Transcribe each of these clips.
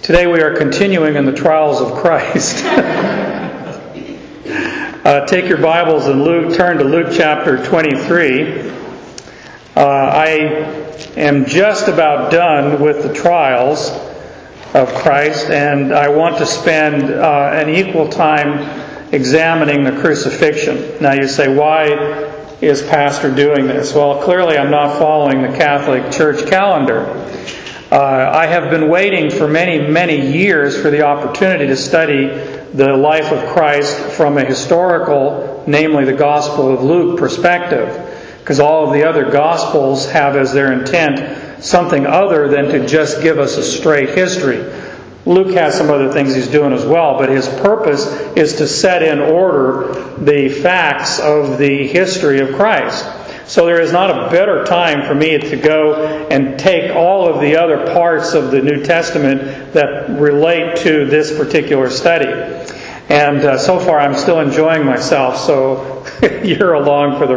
Today we are continuing in the trials of Christ. Take your Bibles and turn to Luke chapter 23. I am just about done with the trials of Christ, and I want to spend an equal time examining the crucifixion. Now you say, why is Pastor doing this? Well, clearly I'm not following the Catholic Church calendar. I have been waiting for many years for the opportunity to study the life of Christ from a historical, namely the Gospel of Luke, perspective. Because all of the other Gospels have as their intent something other than to just give us a straight history. Luke has some other things he's doing as well, but his purpose is to set in order the facts of the history of Christ. So there is not a better time for me to go and take all of the other parts of the New Testament that relate to this particular study. And so far I'm still enjoying myself, so you're along for the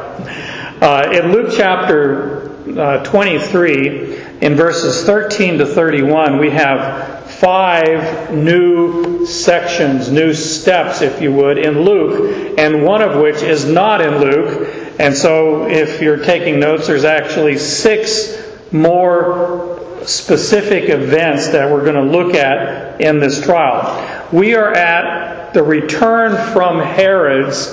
ride. In Luke chapter 23, in verses 13 to 31, we have 5 new sections, new steps, if you would, in Luke, and one of which is not in Luke. And so if you're taking notes, there's actually 6 more specific events that we're going to look at in this trial. We are at the return from Herod's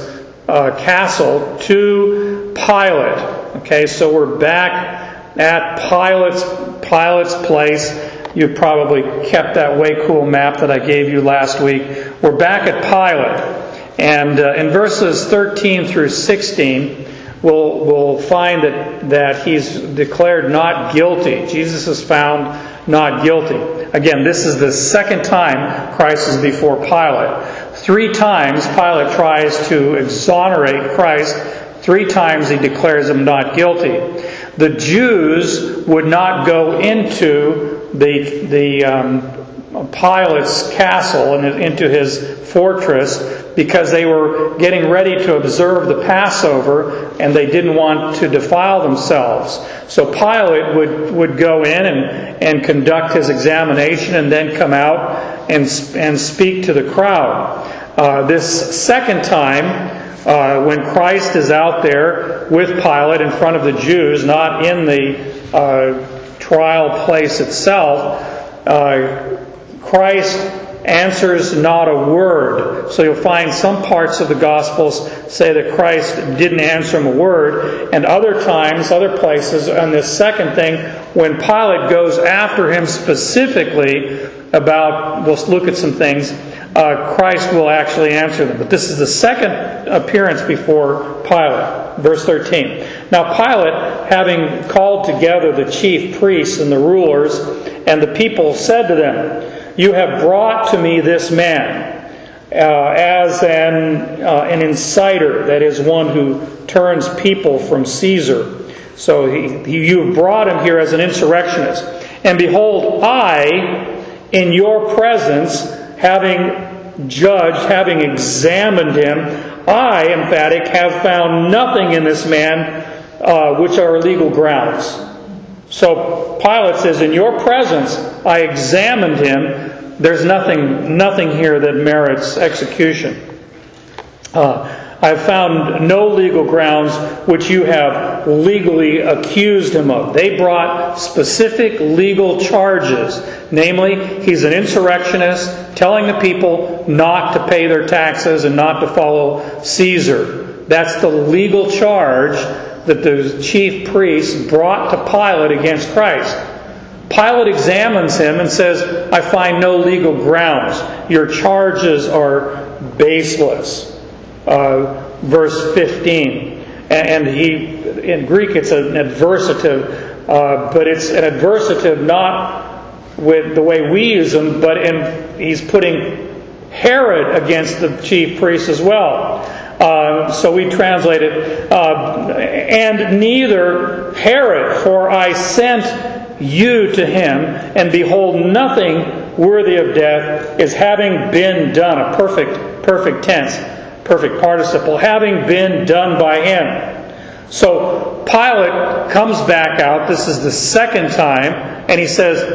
castle to Pilate. Okay, so we're back at Pilate's place. You've probably kept that way cool map that I gave you last week. We're back at Pilate. And in verses 13 through 16, we'll find that he's declared not guilty. Jesus is found not guilty. Again, this is the second time Christ is before Pilate. 3 times Pilate tries to exonerate Christ. 3 times he declares him not guilty. The Jews would not go into the Pilate's castle and into his fortress because they were getting ready to observe the Passover and they didn't want to defile themselves. So Pilate would go in and conduct his examination and then come out and speak to the crowd. This second time, when Christ is out there with Pilate in front of the Jews, not in the trial place itself, Christ answers not a word. So you'll find some parts of the Gospels say that Christ didn't answer him a word, and other times, other places, on this second thing, when Pilate goes after him specifically about, we'll look at some things, Christ will actually answer them. But this is the second appearance before Pilate. Verse 13. Now Pilate, having called together the chief priests and the rulers and the people, said to them, "You have brought to me this man as an inciter, that is, one who turns people from Caesar. So you have brought him here as an insurrectionist. And behold, I, in your presence, having judged, having examined him, I, emphatic, have found nothing in this man which are legal grounds." So Pilate says, in your presence, I examined him. There's nothing here that merits execution. I have found no legal grounds which you have legally accused him of. They brought specific legal charges. Namely, he's an insurrectionist, telling the people not to pay their taxes and not to follow Caesar. That's the legal charge that the chief priests brought to Pilate against Christ. Pilate examines him and says, I find no legal grounds. Your charges are baseless. Verse 15. And in Greek it's an adversative, but it's an adversative not with the way we use them, but he's putting Herod against the chief priests as well. So we translate it, and neither Herod, for I sent you to him, and behold, nothing worthy of death is having been done. A perfect tense, perfect participle, having been done by him. So Pilate comes back out. This is the second time, and he says,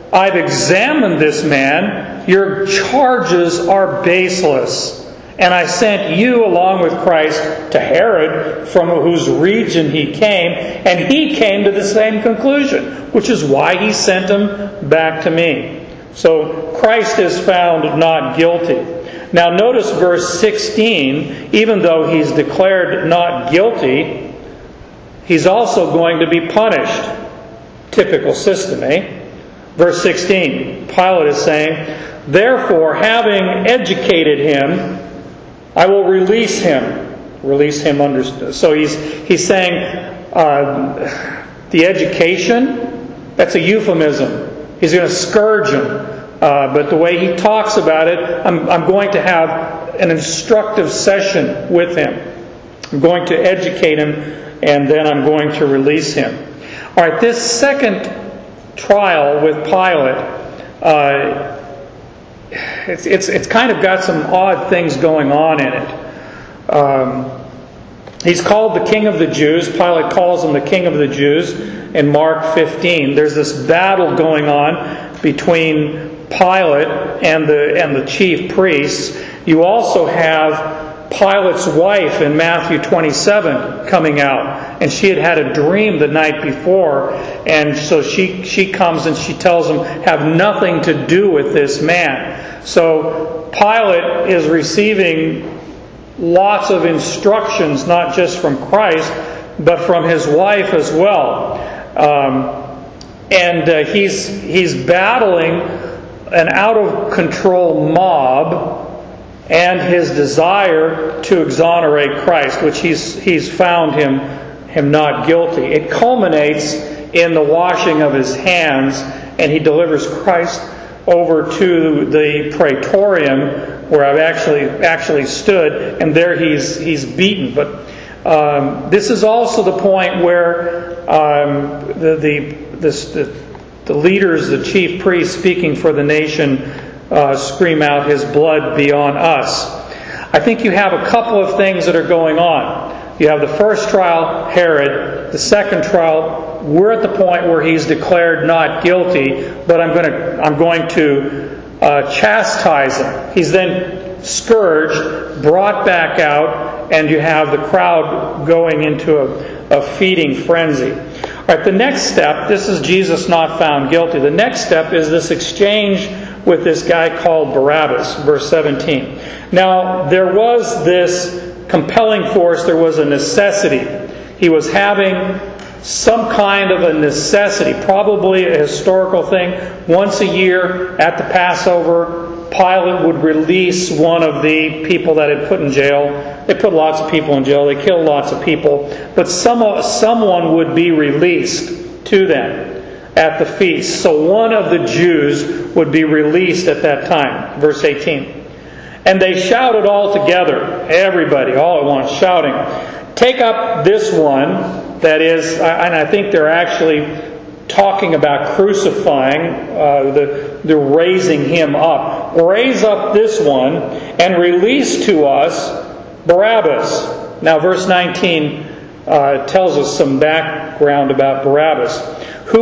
I've examined this man. Your charges are baseless. And I sent you along with Christ to Herod, from whose region he came, and he came to the same conclusion, which is why he sent him back to me. So Christ is found not guilty. Now notice verse 16, even though he's declared not guilty, he's also going to be punished. Typical system, eh? Verse 16, Pilate is saying, therefore, having educated him, I will release him. Release him understood. So he's saying the education, that's a euphemism. He's going to scourge him. But the way he talks about it, I'm going to have an instructive session with him. I'm going to educate him, and then I'm going to release him. All right, this second trial with Pilate, it's kind of got some odd things going on in it. He's called the King of the Jews. Pilate calls him the King of the Jews in Mark 15. There's this battle going on between Pilate and the chief priests. You also have Pilate's wife in Matthew 27 coming out, and she had a dream the night before, and so she comes and she tells him, have nothing to do with this man. So Pilate is receiving lots of instructions, not just from Christ, but from his wife as well. And he's battling an out-of-control mob and his desire to exonerate Christ, which he's found him not guilty. It culminates in the washing of his hands, and he delivers Christ over to the praetorium, where I've actually stood, and there he's beaten. But this is also the point where the leaders, the chief priests speaking for the nation, scream out, his blood be on us. I think you have a couple of things that are going on. You have the first trial, Herod. The second trial, we're at the point where he's declared not guilty, but I'm going to chastise him. He's then scourged, brought back out, and you have the crowd going into a feeding frenzy. All right, the next step, this is Jesus not found guilty. The next step is this exchange with this guy called Barabbas, verse 17. Now, there was this compelling force, there was a necessity. He was having some kind of a necessity, probably a historical thing. Once a year at the Passover, Pilate would release one of the people that had put in jail. They put lots of people in jail. They killed lots of people. But someone would be released to them at the feast. So one of the Jews would be released at that time. Verse 18. And they shouted all together, everybody, all at once, shouting, take up this one, that is, and I think they're actually talking about crucifying, the raising him up. Raise up this one and release to us Barabbas. Now verse 19 tells us some background about Barabbas, who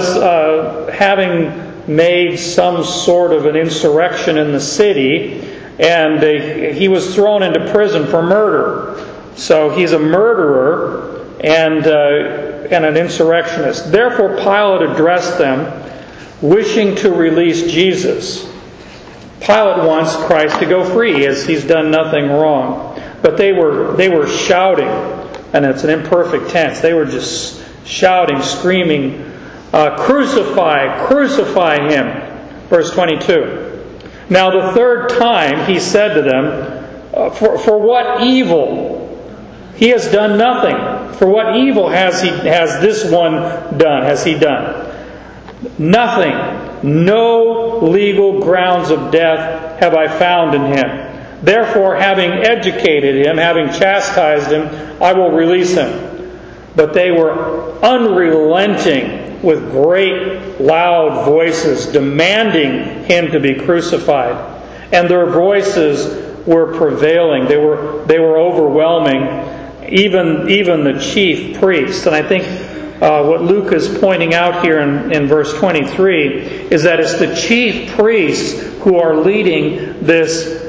was having made some sort of an insurrection in the city, and he was thrown into prison for murder. So he's a murderer and an insurrectionist. Therefore Pilate addressed them, wishing to release Jesus. Pilate wants Christ to go free, as he's done nothing wrong. But they were shouting, and it's an imperfect tense. They were just shouting, screaming, crucify, crucify him. Verse 22. Now the third time he said to them, for what evil? He has done nothing. For what evil has this one done? Has he done? Nothing. No legal grounds of death have I found in him. Therefore, having educated him, having chastised him, I will release him. But they were unrelenting with great loud voices, demanding him to be crucified. And their voices were prevailing. They were overwhelming, even the chief priests. And I think what Luke is pointing out here in verse 23 is that it's the chief priests who are leading this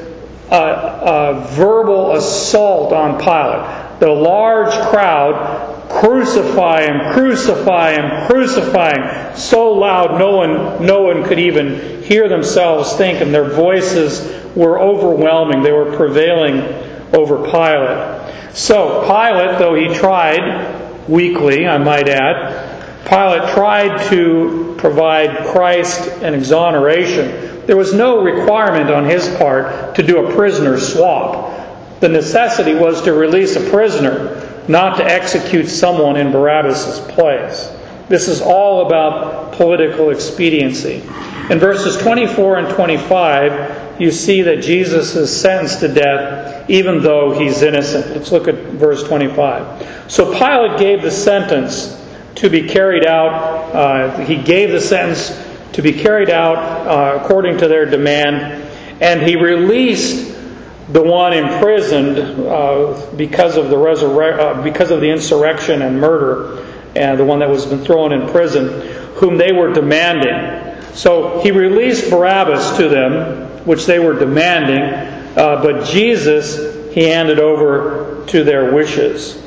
verbal assault on Pilate. The large crowd, crucify him, crucify him, crucify him, so loud no one could even hear themselves think, and their voices were overwhelming. They were prevailing over Pilate. So Pilate, though he tried, weakly I might add, Pilate tried to provide Christ an exoneration. There was no requirement on his part to do a prisoner swap. The necessity was to release a prisoner, not to execute someone in Barabbas' place. This is all about political expediency. In verses 24 and 25, you see that Jesus is sentenced to death even though he's innocent. Let's look at verse 25. So Pilate gave the sentence to be carried out. He gave the sentence to be carried out according to their demand, and he released the one imprisoned because of the insurrection and murder, and the one that was been thrown in prison, whom they were demanding. So he released Barabbas to them, which they were demanding, but Jesus he handed over to their wishes.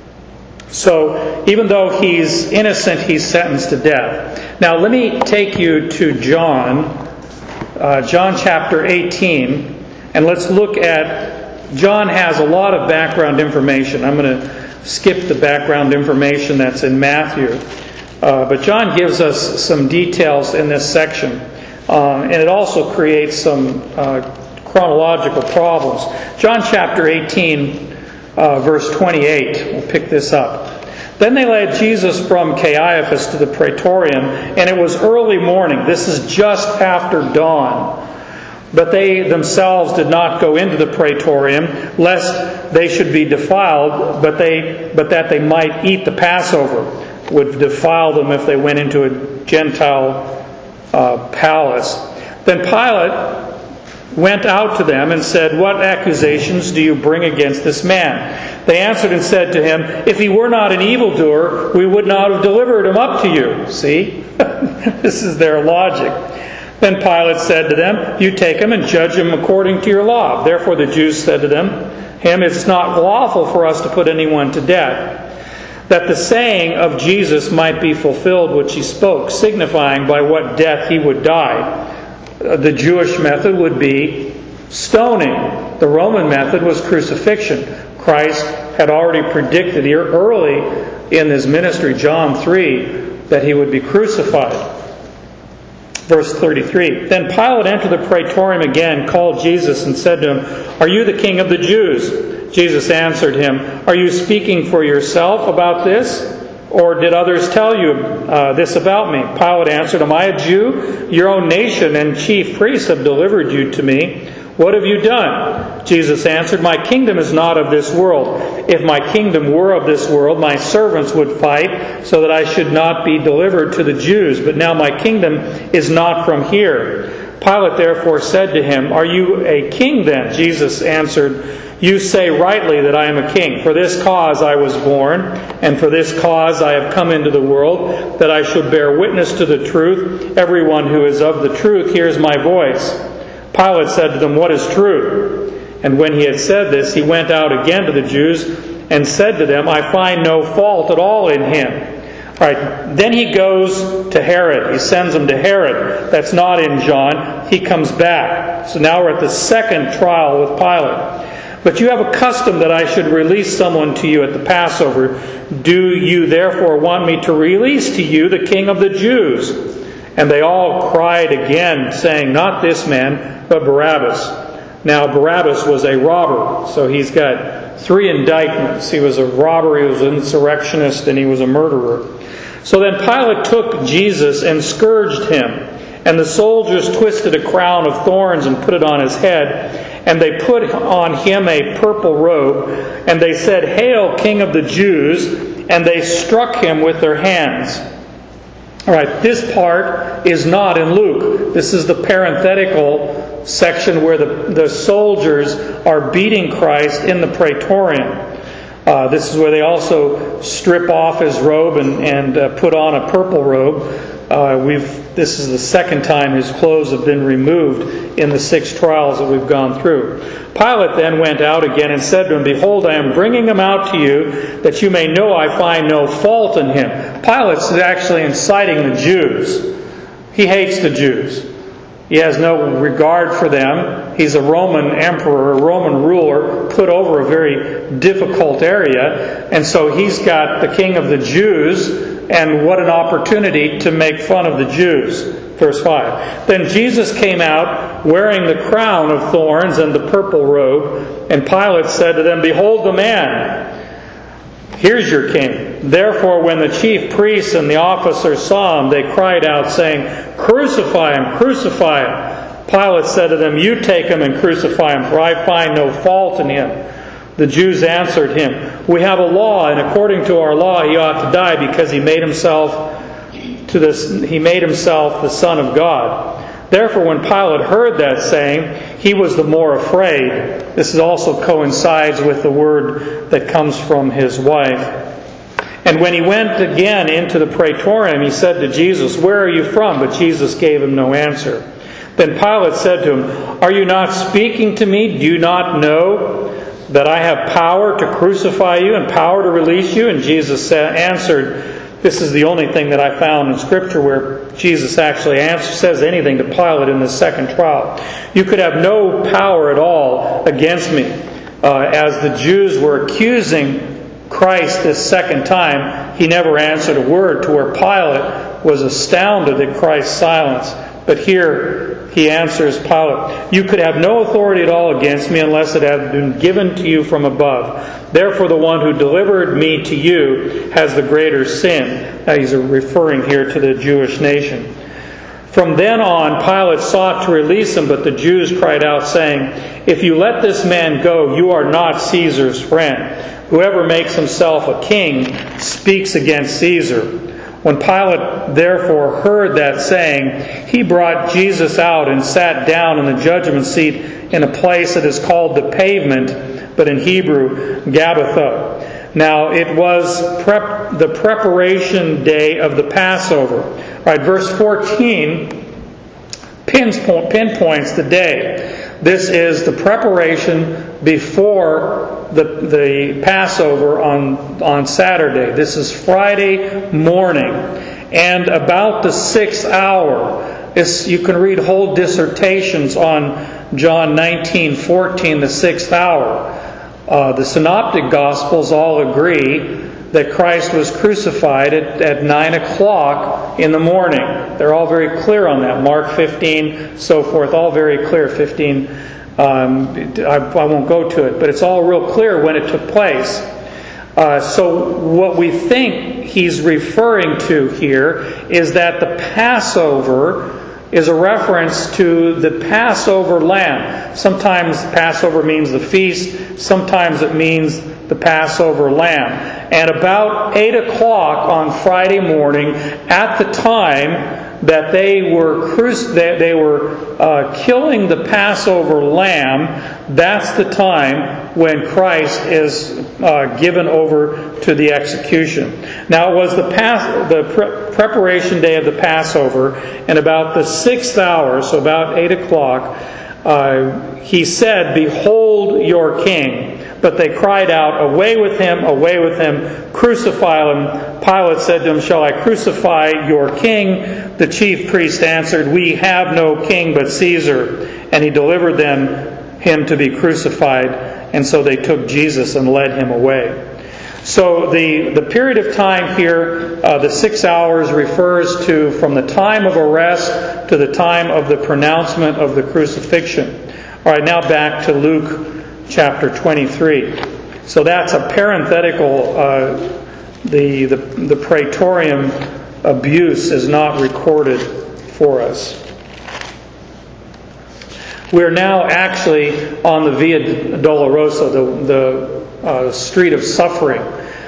So even though he's innocent, he's sentenced to death. Now let me take you to John chapter 18. And let's look at, John has a lot of background information. I'm going to skip the background information that's in Matthew. But John gives us some details in this section. And it also creates some chronological problems. John chapter 18, verse 28. We'll pick this up. Then they led Jesus from Caiaphas to the Praetorium, and it was early morning. This is just after dawn. But they themselves did not go into the Praetorium, lest they should be defiled, but that they might eat the Passover. Would defile them if they went into a Gentile palace. Then Pilate went out to them and said, "What accusations do you bring against this man?" They answered and said to him, "If he were not an evildoer, we would not have delivered him up to you." See? This is their logic. Then Pilate said to them, "You take him and judge him according to your law." Therefore the Jews said to him, "It's not lawful for us to put anyone to death," that the saying of Jesus might be fulfilled which he spoke, signifying by what death he would die. The Jewish method would be stoning. The Roman method was crucifixion. Christ had already predicted early in his ministry, John 3, that he would be crucified. Verse 33. Then Pilate entered the Praetorium again, called Jesus, and said to him, "Are you the king of the Jews?" Jesus answered him, "Are you speaking for yourself about this? Or did others tell you this about me?" Pilate answered, "Am I a Jew? Your own nation and chief priests have delivered you to me. What have you done?" Jesus answered, "My kingdom is not of this world. If my kingdom were of this world, my servants would fight so that I should not be delivered to the Jews. But now my kingdom is not from here." Pilate therefore said to him, "Are you a king then?" Jesus answered, "You say rightly that I am a king. For this cause I was born, and for this cause I have come into the world, that I should bear witness to the truth. Everyone who is of the truth hears my voice." Pilate said to them, "What is truth?" And when he had said this, he went out again to the Jews and said to them, "I find no fault at all in him." All right, then he goes to Herod. He sends him to Herod. That's not in John. He comes back. So now we're at the second trial with Pilate. "But you have a custom that I should release someone to you at the Passover. Do you therefore want me to release to you the king of the Jews?" And they all cried again, saying, "Not this man, but Barabbas." Now Barabbas was a robber, so he's got 3 indictments. He was a robber, he was an insurrectionist, and he was a murderer. So then Pilate took Jesus and scourged him. And the soldiers twisted a crown of thorns and put it on his head. And they put on him a purple robe. And they said, "Hail, King of the Jews!" And they struck him with their hands. All right, this part is not in Luke. This is the parenthetical section where the soldiers are beating Christ in the Praetorium. This is where they also strip off his robe and put on a purple robe. This is the second time his clothes have been removed in the 6 trials that we've gone through. Pilate then went out again and said to him, "Behold, I am bringing him out to you, that you may know I find no fault in him." Pilate's actually inciting the Jews. He hates the Jews. He has no regard for them. He's a Roman emperor, a Roman ruler, put over a very difficult area. And so he's got the king of the Jews, and what an opportunity to make fun of the Jews. Verse 5. Then Jesus came out, wearing the crown of thorns and the purple robe, and Pilate said to them, "Behold the man! Here's your king." Therefore, when the chief priests and the officers saw him, they cried out, saying, "Crucify him! Crucify him!" Pilate said to them, "You take him and crucify him, for I find no fault in him." The Jews answered him, "We have a law, and according to our law he ought to die, because he made himself the Son of God." Therefore, when Pilate heard that saying, he was the more afraid. This also coincides with the word that comes from his wife. And when he went again into the praetorium, he said to Jesus, "Where are you from?" But Jesus gave him no answer. Then Pilate said to him, "Are you not speaking to me? Do you not know that I have power to crucify you and power to release you?" And Jesus answered, this is the only thing that I found in Scripture where Jesus actually says anything to Pilate in the second trial. "You could have no power at all against me." As the Jews were accusing Christ this second time, he never answered a word, to where Pilate was astounded at Christ's silence. But here he answers Pilate, "You could have no authority at all against me unless it had been given to you from above. Therefore the one who delivered me to you has the greater sin." Now he's referring here to the Jewish nation. From then on, Pilate sought to release him, but the Jews cried out, saying, "If you let this man go, you are not Caesar's friend. Whoever makes himself a king speaks against Caesar." When Pilate therefore heard that saying, he brought Jesus out and sat down in the judgment seat in a place that is called the Pavement, but in Hebrew, Gabbatha. Now it was the preparation day of the Passover. Right, verse 14 pinpoints the day. This is the preparation before the Passover on Saturday. This is Friday morning. And about the 6th hour, you can read whole dissertations on John 19:14, the 6th hour. The Synoptic Gospels all agree that Christ was crucified at 9 o'clock in the morning. They're all very clear on that. Mark 15, so forth, all very clear. 15, I won't go to it, but it's all real clear when it took place. So what we think he's referring to here is that the Passover is a reference to the Passover lamb. Sometimes Passover means the feast, sometimes it means the Passover lamb. And about 8 o'clock on Friday morning, at the time that they were killing the Passover lamb, that's the time when Christ is given over to the execution. Now it was the preparation day of the Passover, and about the 6th hour, so about 8 o'clock, he said, "Behold your king." But they cried out, "Away with him, crucify him." Pilate said to him, "Shall I crucify your king?" The chief priest answered, "We have no king but Caesar." And he delivered him to be crucified. And so they took Jesus and led him away. So the period of time here, the 6 hours, refers to from the time of arrest to the time of the pronouncement of the crucifixion. All right, now back to Luke chapter 23. So that's a parenthetical. The praetorium abuse is not recorded for us. We're now actually on the Via Dolorosa, the street of suffering.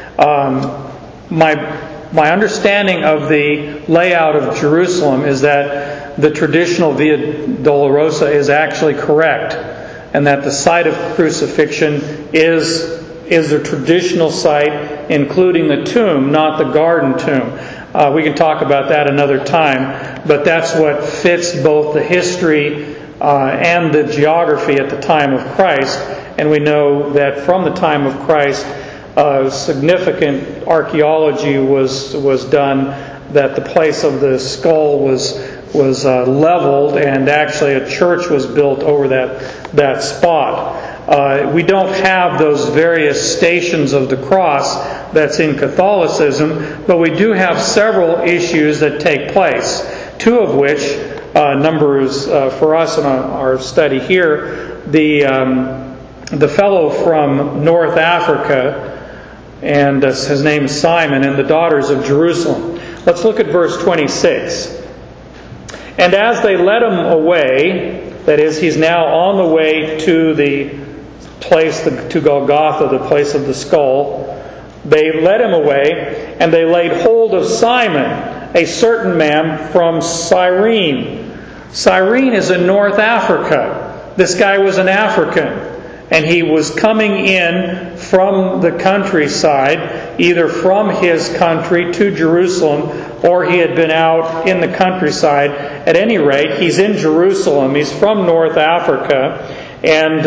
My understanding of the layout of Jerusalem is that the traditional Via Dolorosa is actually correct, and that the site of crucifixion is is the traditional site, including the tomb, not the garden tomb. We can talk about that another time, but that's what fits both the history and the geography at the time of Christ. And we know that from the time of Christ, significant archaeology was done, that the place of the skull was leveled, and actually a church was built over that spot. We don't have those various stations of the cross that's in Catholicism, but we do have several issues that take place, two of which numbers for us in our study here. The fellow from North Africa, and his name is Simon, and the daughters of Jerusalem. Let's look at verse 26. And as they led him away, that is, he's now on the way to the place, to Golgotha, the place of the skull. They led him away, and they laid hold of Simon, a certain man from Cyrene. Cyrene is in North Africa. This guy was an African. And he was coming in from the countryside, either from his country to Jerusalem, or he had been out in the countryside. At any rate, he's in Jerusalem. He's from North Africa. And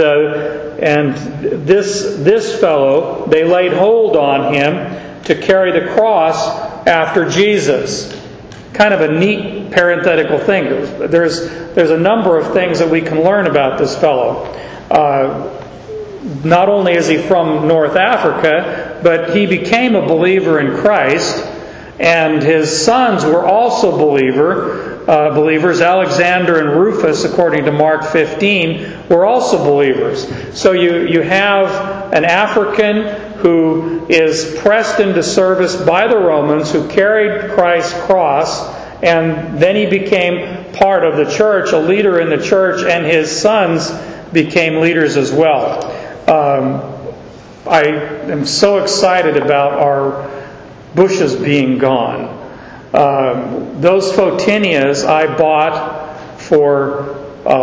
this fellow, they laid hold on him to carry the cross after Jesus. Kind of a neat parenthetical thing. There's a number of things that we can learn about this fellow. Not only is he from North Africa, but he became a believer in Christ, and his sons were also believers. Alexander and Rufus, according to Mark 15, were also believers. So you have an African who is pressed into service by the Romans, who carried Christ's cross, and then he became part of the church, a leader in the church, and his sons became leaders as well. I am so excited about our bushes being gone. Those photinias I bought for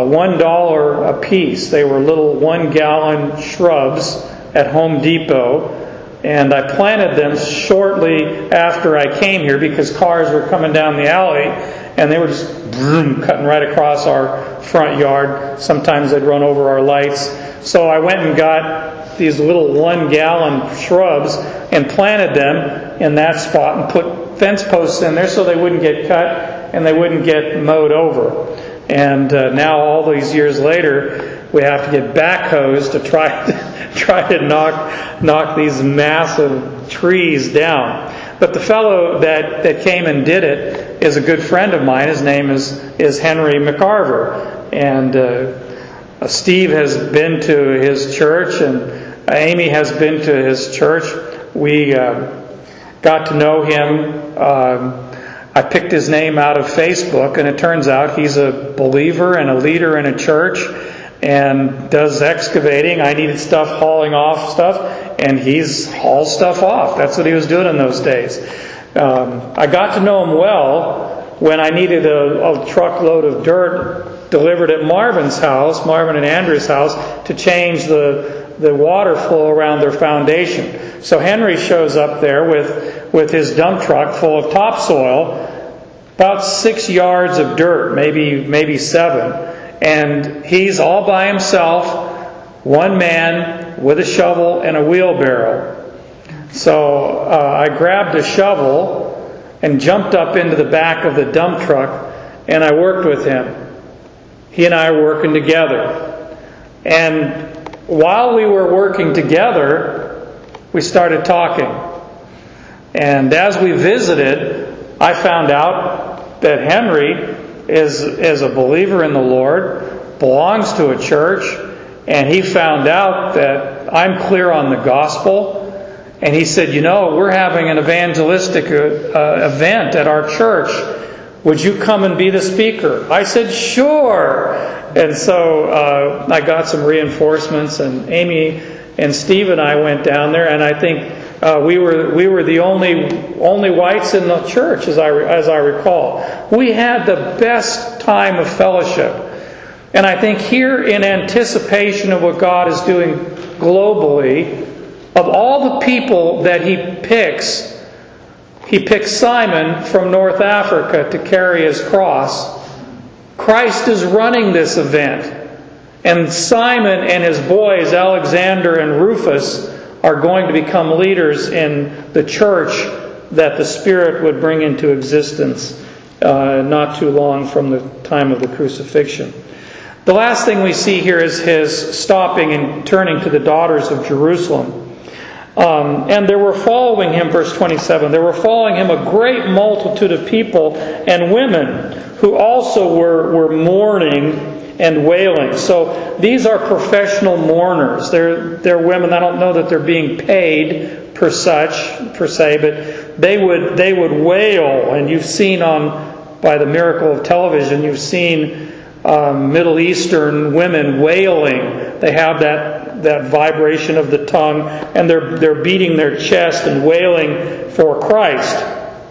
$1 a piece. They were little 1-gallon shrubs at Home Depot, and I planted them shortly after I came here because cars were coming down the alley, and they were just cutting right across our front yard. Sometimes they'd run over our lights. So I went and got these little 1-gallon shrubs and planted them in that spot and put fence posts in there so they wouldn't get cut and they wouldn't get mowed over. And now all these years later, we have to get backhoes to try to knock these massive trees down. But the fellow that came and did it is a good friend of mine. His name is Henry McCarver. And Steve has been to his church, and Amy has been to his church. We got to know him. I picked his name out of Facebook, and it turns out he's a believer and a leader in a church and does excavating. I needed hauling off stuff, and he's hauled stuff off. That's what he was doing in those days. I got to know him well when I needed a truckload of dirt delivered at Marvin and Andrew's house, to change the water flow around their foundation. So Henry shows up there with his dump truck full of topsoil, about 6 yards of dirt, maybe 7. And he's all by himself, one man with a shovel and a wheelbarrow. So I grabbed a shovel and jumped up into the back of the dump truck, and I worked with him. He and I were working together. And while we were working together, we started talking. And as we visited, I found out that Henry is a believer in the Lord, belongs to a church, and he found out that I'm clear on the gospel. And he said, we're having an evangelistic event at our church. Would you come and be the speaker? I said, sure. And so I got some reinforcements, and Amy and Steve and I went down there, and I think we were the only whites in the church, as I recall. We had the best time of fellowship. And I think here, in anticipation of what God is doing globally, Of all the people that he picks Simon from North Africa to carry his cross. Christ is running this event. And Simon and his boys, Alexander and Rufus, are going to become leaders in the church that the Spirit would bring into existence not too long from the time of the crucifixion. The last thing we see here is his stopping and turning to the daughters of Jerusalem. And there were following him, verse 27, there were following him a great multitude of people and women who also were mourning and wailing. So these are professional mourners. They're women. I don't know that they're being paid per se, but they would wail. And you've seen by the miracle of television, you've seen Middle Eastern women wailing. They have that vibration of the tongue, and they're beating their chest and wailing for Christ.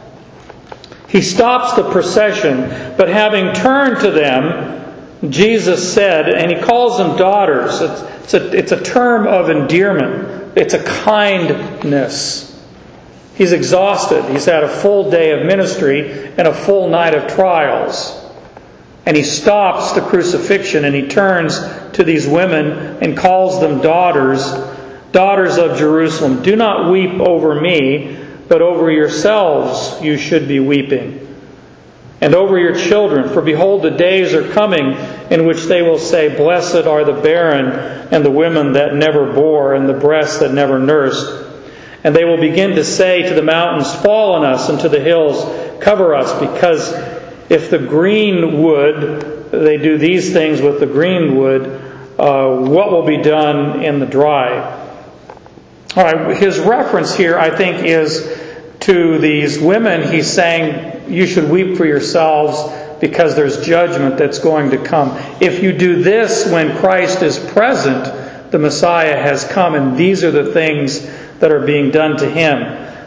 He stops the procession, but having turned to them, Jesus said, and he calls them daughters. It's a term of endearment. It's a kindness. He's exhausted. He's had a full day of ministry and a full night of trials. And he stops the crucifixion and he turns to these women and calls them daughters of Jerusalem. Do not weep over me, but over yourselves you should be weeping. And over your children, for behold, the days are coming in which they will say, Blessed are the barren, and the women that never bore, and the breasts that never nursed. And they will begin to say to the mountains, Fall on us, and to the hills, Cover us, because if the green wood, they do these things with the green wood, what will be done in the dry? All right, his reference here, I think, is to these women. He's saying, you should weep for yourselves because there's judgment that's going to come. If you do this when Christ is present, the Messiah has come, and these are the things that are being done to him.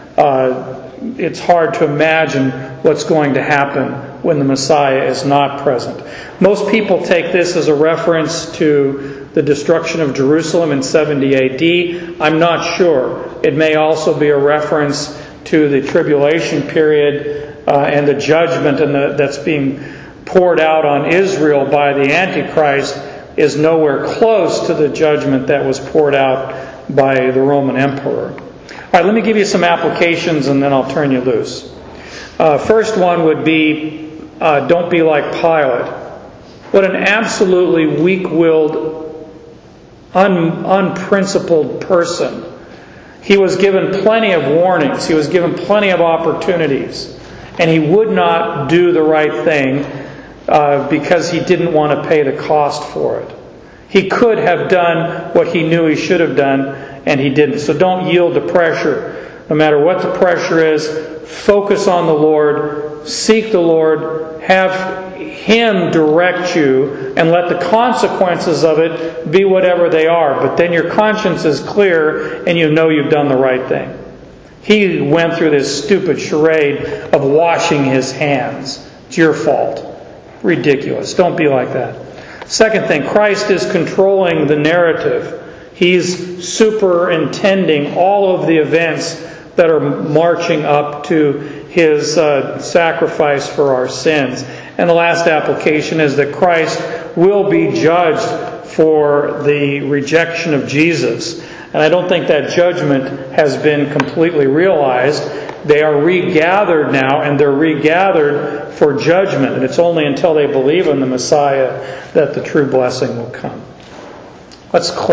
It's hard to imagine what's going to happen when the Messiah is not present. Most people take this as a reference to the destruction of Jerusalem in 70 AD. I'm not sure. It may also be a reference to the tribulation period and the judgment that's being poured out on Israel by the Antichrist is nowhere close to the judgment that was poured out by the Roman Emperor. All right, let me give you some applications and then I'll turn you loose. First one would be, don't be like Pilate. What an absolutely weak-willed, unprincipled person. He was given plenty of warnings. He was given plenty of opportunities. And he would not do the right thing because he didn't want to pay the cost for it. He could have done what he knew he should have done, and he didn't. So don't yield to pressure. No matter what the pressure is, focus on the Lord, seek the Lord, have Him direct you, and let the consequences of it be whatever they are. But then your conscience is clear, and you know you've done the right thing. He went through this stupid charade of washing his hands. It's your fault. Ridiculous. Don't be like that. Second thing, Christ is controlling the narrative. He's superintending all of the events that are marching up to His sacrifice for our sins. And the last application is that Christ will be judged for the rejection of Jesus. And I don't think that judgment has been completely realized. They are regathered now, and they're regathered for judgment. And it's only until they believe in the Messiah that the true blessing will come. Let's close.